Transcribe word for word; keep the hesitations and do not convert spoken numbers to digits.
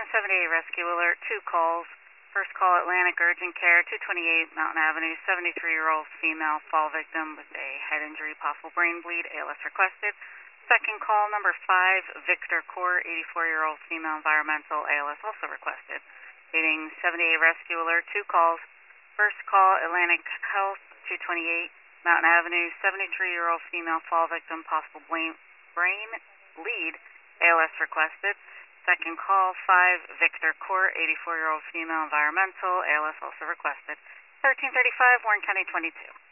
Section seventy-eight rescue alert, two calls. First call, Atlantic Urgent Care, two twenty-eight Mountain Avenue, seventy-three-year-old female fall victim with a head injury, possible brain bleed, A L S requested. Second call, number five, Victor Court, eighty-four-year-old female, environmental, A L S also requested. Leading seventy-eight rescue alert, two calls. First call, Atlantic Health, two twenty-eight Mountain Avenue, seventy-three-year-old female fall victim, possible brain bleed, A L S requested. Second call, five Victor Court, eighty-four-year-old female, environmental, A L S also requested. thirteen thirty-five, Warren County twenty-two.